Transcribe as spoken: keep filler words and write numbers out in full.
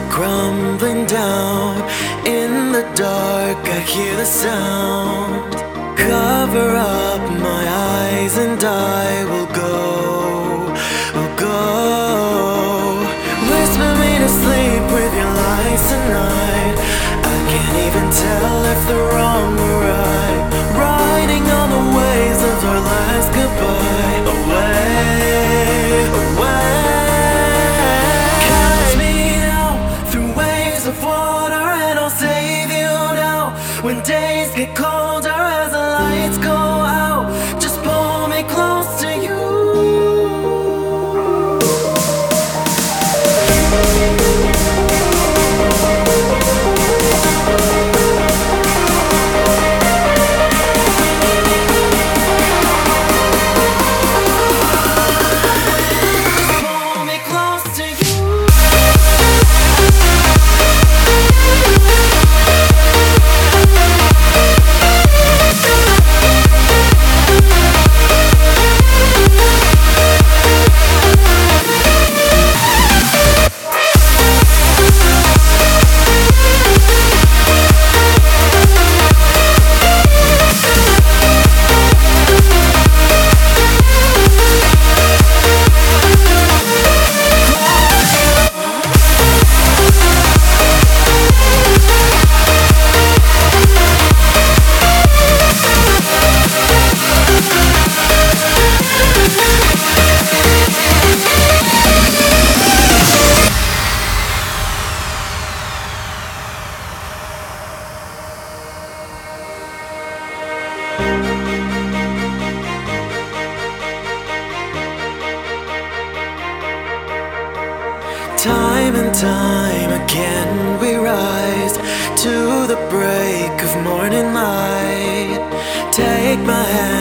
crumbling down. In the dark I hear the sound. Cover up my eyes and I will go, will go. Whisper me to sleep with your lies tonight. I can't even tell if they're wrong or right. Riding on the waves of our last goodbye. Away, away. Catch me now through waves of water, and I'll save you now. When days get colder as the lights go out, just pull me close to you. Time and time again we rise to the break of morning light. Take my hand